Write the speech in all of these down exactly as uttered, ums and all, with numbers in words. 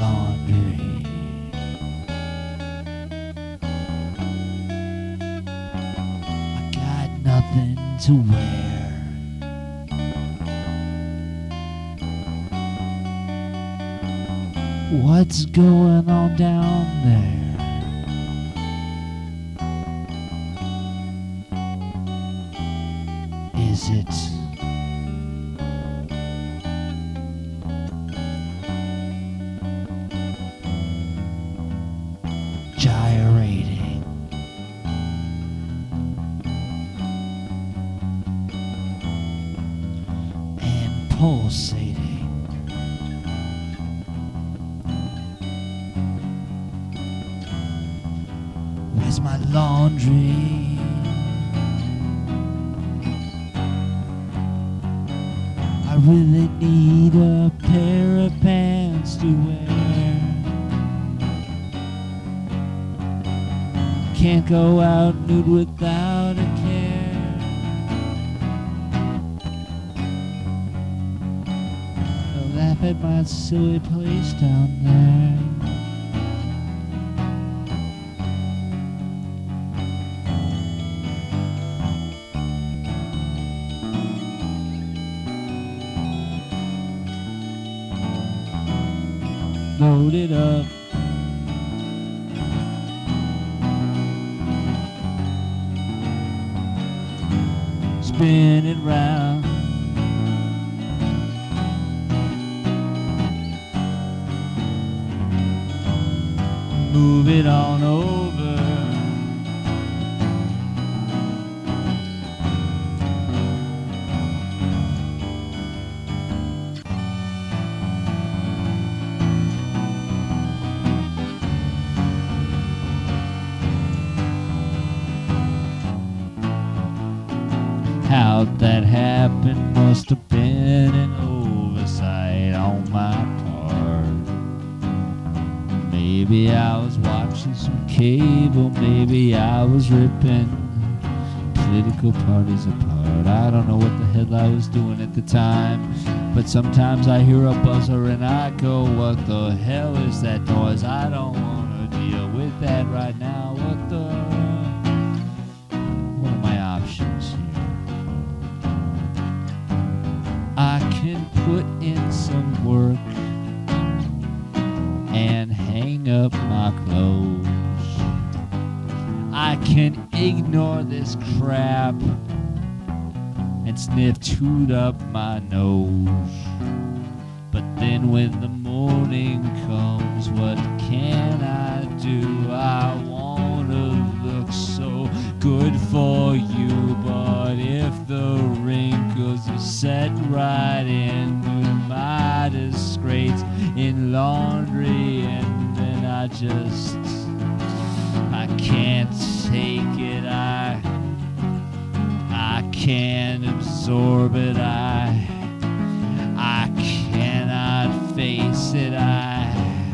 laundry. I got nothing to wear. What's going on down there? Is it gyrating? And pulsating? Where's my laundry? I really need a pair of pants to wear. Can't go out nude without a care. They'll laugh at my silly place down there. Load it up. Spin it round. Move it on over. How'd that happen? Must have been an oversight on my part. Maybe I was watching some cable, maybe I was ripping political parties apart. I don't know what the hell I was doing at the time, but sometimes I hear a buzzer and I go, what the hell is that noise? I don't want to deal with that right now. What the... What are my options here? I can put in some work and hang up my clothes. I can ignore this crap and sniff chewed up my nose. But then when the morning comes, what can I do? I wanna look so good for you, but if the wrinkles are set right into my disgrace in laundry, and then I just I can't take it. I I can't absorb it. I I cannot face it. I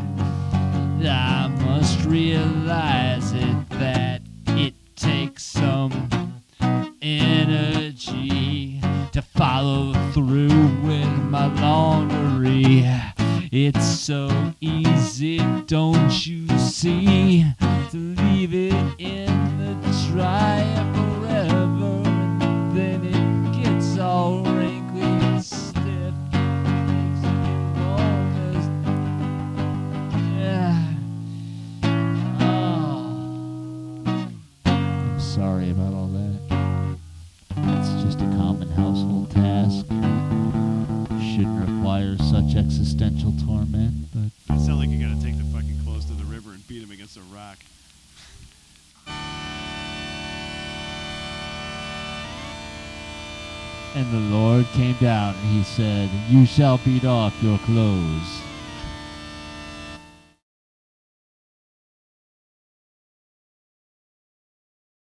I must realize it, that it takes some energy to follow through with my laundry. It's so easy, don't you see, to leave it in the dryer forever, and then it gets all wrinkly and stiff. Makes me warm as... Yeah. Oh. I'm sorry about all that. It's just a common household task. Shouldn't require such existential torment, but... You sound like you gotta take the fucking clothes to the river and beat him against a rock. And the Lord came down and he said, you shall beat off your clothes.